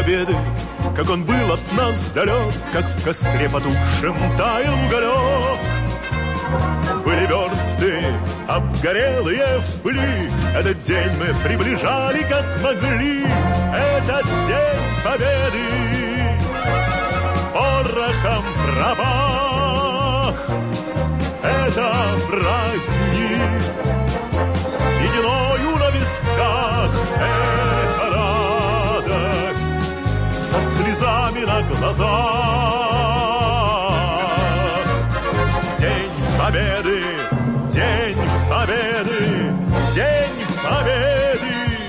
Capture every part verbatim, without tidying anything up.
победы, как он был от нас далек, как в костре потухшем таял уголек. Были версты обгорелые в пыли, этот день мы приближали, как могли. Этот день победы порохом пропах. Это праздник с сединою на висках. Это радость со слезами на глазах. День победы, день победы, день победы.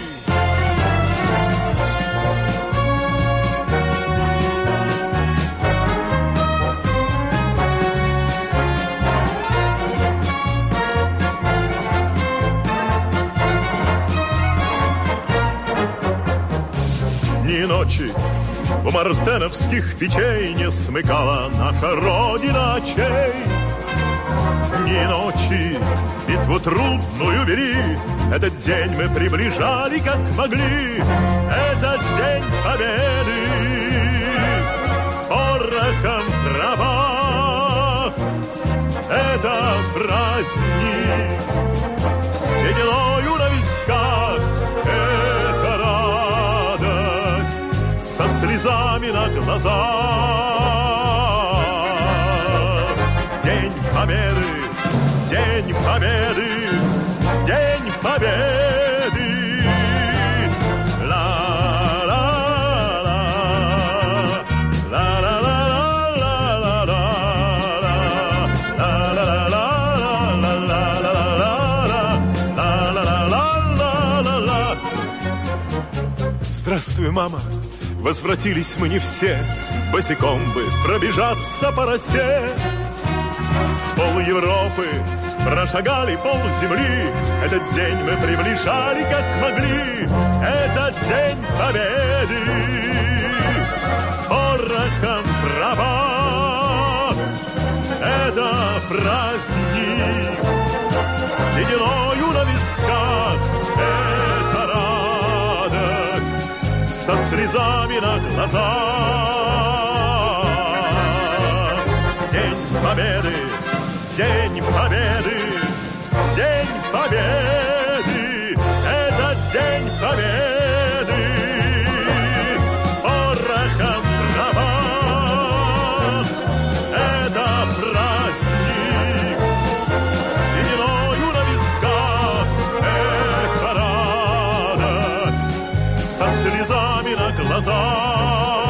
Ни ночи у мартеновских печей не смыкала наша Родина очей. Ни ночи битву трудную вели, этот день мы приближали, как могли. Этот день победы порохом трава. Это праздник с сединою на висках. Это радость со слезами на глазах. День победы, день победы, день победы. Ла-ла-ла, ла-ла-ла-ла-ла-ла-ла, ла-ла-ла-ла-ла-ла-ла-ла-ла-ла-ла-ла-ла. Здравствуй, мама, возвратились мы не все, босиком бы пробежаться по росе. Пол Европы прошагали, пол земли, этот день мы приближали, как могли. Этот день победы порохом права. Это праздник с сединою на висках. Это радость со слезами на глазах. День победы, день победы, день победы, это день победы, порохом трава. Это праздник с сединою на висках. Это радость со слезами на глазах.